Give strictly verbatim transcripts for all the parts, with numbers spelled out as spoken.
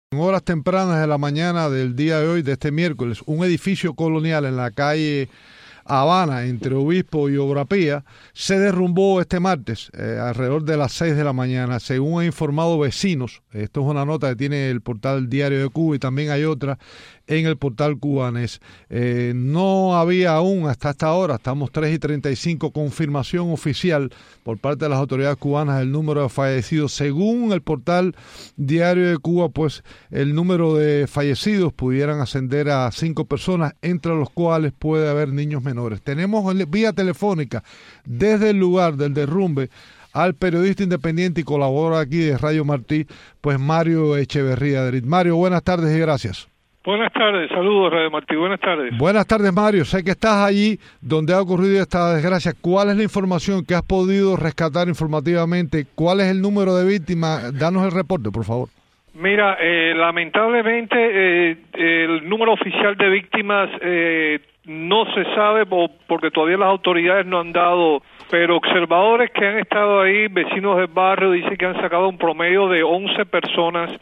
En horas tempranas de la mañana del día de hoy, de este miércoles, un edificio colonial en la calle Habana, entre Obispo y Obra Pía, se derrumbó este martes, eh, alrededor de las seis de la mañana, según han informado vecinos. Esto es una nota que tiene el portal Diario de Cuba y también hay otra en el portal Cubanés. Eh, no había aún hasta esta hora, estamos tres y treinta y cinco, confirmación oficial por parte de las autoridades cubanas del número de fallecidos. Según el portal Diario de Cuba, pues el número de fallecidos pudieran ascender a cinco personas, entre los cuales puede haber niños menores. Tenemos vía telefónica desde el lugar del derrumbe al periodista independiente y colaborador aquí de Radio Martí, pues Mario Echeverría. Mario, buenas tardes y gracias. Buenas tardes, saludos Radio Martí, buenas tardes. Buenas tardes, Mario, sé que estás allí donde ha ocurrido esta desgracia. ¿Cuál es la información que has podido rescatar informativamente? ¿Cuál es el número de víctimas? Danos el reporte, por favor. Mira, eh, lamentablemente eh, el número oficial de víctimas eh, no se sabe porque todavía las autoridades no han dado, pero observadores que han estado ahí, vecinos del barrio, dicen que han sacado un promedio de once personas,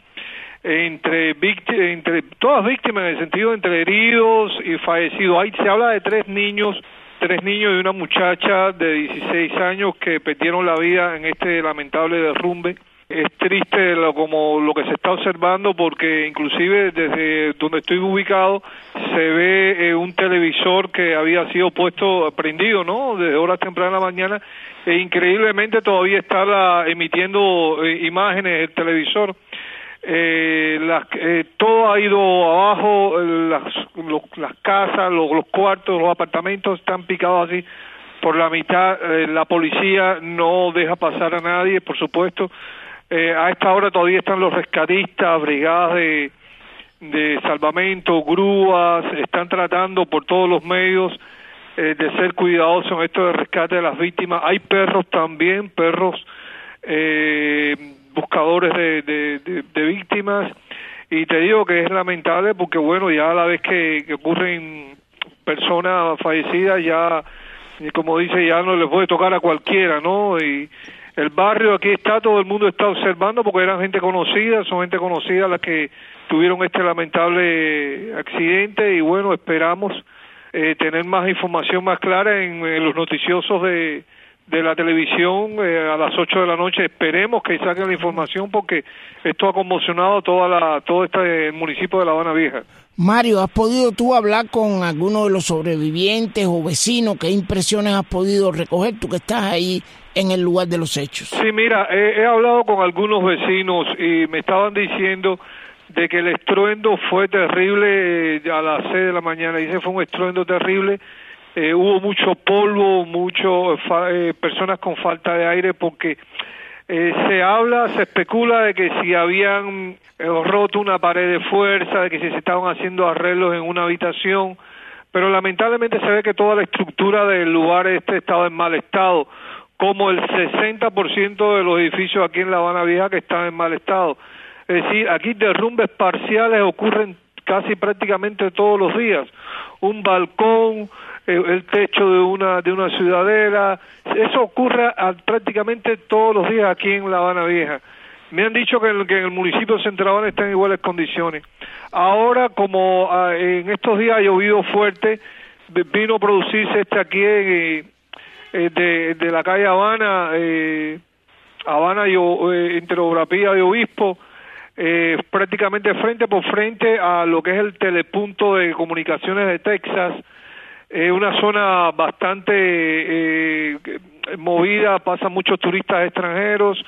entre víctimas, entre todas víctimas en el sentido entre heridos y fallecidos. Ahí se habla de tres niños, tres niños y una muchacha de dieciséis años que perdieron la vida en este lamentable derrumbe. Es triste lo, como lo que se está observando porque inclusive desde donde estoy ubicado se ve eh, un televisor que había sido puesto, prendido, ¿no? Desde horas tempranas de la mañana e increíblemente todavía está la, emitiendo eh, imágenes el televisor. Eh, las, eh, todo ha ido abajo, eh, las, lo, las casas, lo, los cuartos, los apartamentos están picados así por la mitad. Eh, la policía no deja pasar a nadie, por supuesto. Eh, a esta hora todavía están los rescatistas, brigadas de, de salvamento, grúas, están tratando por todos los medios eh, de ser cuidadosos en esto de rescate de las víctimas. Hay perros también, perros eh, buscadores de, de, de, de víctimas, y te digo que es lamentable porque bueno, ya a la vez que, que ocurren personas fallecidas, ya como dice, ya no les puede tocar a cualquiera, ¿no? Y el barrio aquí está, todo el mundo está observando porque eran gente conocida, son gente conocida las que tuvieron este lamentable accidente y bueno, esperamos eh, tener más información más clara en, en los noticiosos de de la televisión eh, a las ocho de la noche. Esperemos que saquen la información porque esto ha conmocionado toda la todo este municipio de La Habana Vieja. Mario, ¿has podido tú hablar con alguno de los sobrevivientes o vecinos? ¿Qué impresiones has podido recoger tú que estás ahí en el lugar de los hechos? Sí, mira, he, he hablado con algunos vecinos y me estaban diciendo de que el estruendo fue terrible eh, a las seis de la mañana. Dice fue un estruendo terrible. Eh, hubo mucho polvo, mucho eh, personas con falta de aire porque eh, se habla, se especula de que si habían eh, roto una pared de fuerza, de que si se estaban haciendo arreglos en una habitación, pero lamentablemente se ve que toda la estructura del lugar este estaba en mal estado, como el sesenta por ciento de los edificios aquí en La Habana Vieja que están en mal estado. Es decir, aquí derrumbes parciales ocurren casi prácticamente todos los días. Un balcón, el techo de una de una ciudadela, eso ocurre a, prácticamente todos los días aquí en La Habana Vieja. Me han dicho que en, que en el municipio de Centro Habana está en iguales condiciones. Ahora, como uh, en estos días ha llovido fuerte, vino a producirse este aquí en, eh, de, de la calle Habana, eh, Habana y, eh, entre Obra Pía y Obispo, eh, prácticamente frente por frente a lo que es el telepunto de comunicaciones de Texas. Es eh, una zona bastante eh, movida, pasan muchos turistas extranjeros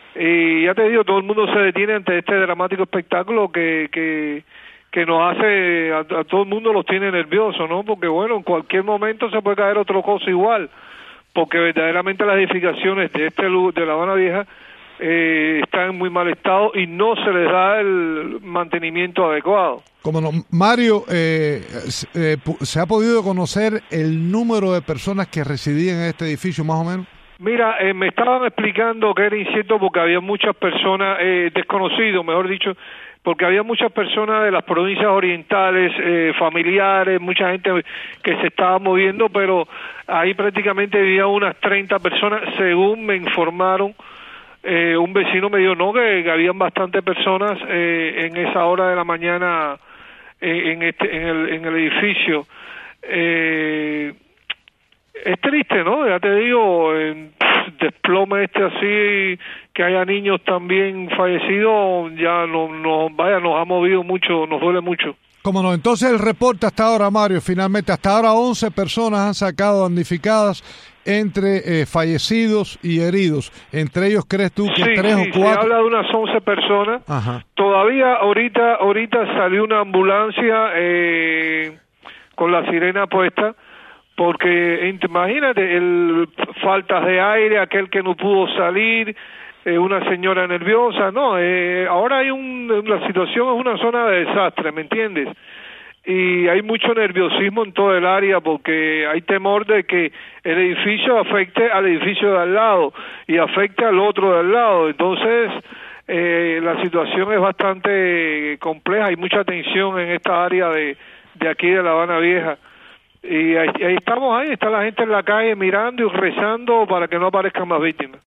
y ya te digo, todo el mundo se detiene ante este dramático espectáculo que que, que nos hace, a, a todo el mundo los tiene nerviosos, ¿no? Porque bueno, en cualquier momento se puede caer otra cosa igual, porque verdaderamente las edificaciones de este de La Habana Vieja eh, están en muy mal estado y no se les da el mantenimiento adecuado. Como no, Mario, eh, eh, ¿se ha podido conocer el número de personas que residían en este edificio más o menos? Mira, eh, me estaban explicando que era incierto porque había muchas personas, eh, desconocidos, mejor dicho, porque había muchas personas de las provincias orientales, eh, familiares, mucha gente que se estaba moviendo, pero ahí prácticamente había unas treinta personas, según me informaron, eh, un vecino me dijo no, que, que habían bastantes personas eh, en esa hora de la mañana eh, en, este, en, el, en el edificio. Eh, es triste, ¿no? Ya te digo, en desplome este así, que haya niños también fallecidos, ya no, no, vaya, nos ha movido mucho, nos duele mucho. Cómo no, entonces el reporte hasta ahora, Mario, finalmente hasta ahora once personas han sacado damnificadas entre eh, fallecidos y heridos. Entre ellos, ¿crees tú que sí, tres sí, o cuatro? Se habla de unas once personas. Ajá. Todavía ahorita, ahorita salió una ambulancia eh, con la sirena puesta, porque imagínate, el faltas de aire, aquel que no pudo salir, eh, una señora nerviosa, no, eh, ahora hay un, la situación es una zona de desastre, ¿me entiendes? Y hay mucho nerviosismo en todo el área porque hay temor de que el edificio afecte al edificio de al lado y afecte al otro de al lado, entonces eh, la situación es bastante compleja, hay mucha tensión en esta área de, de aquí de La Habana Vieja. Y ahí, ahí estamos, ahí está la gente en la calle mirando y rezando para que no aparezcan más víctimas.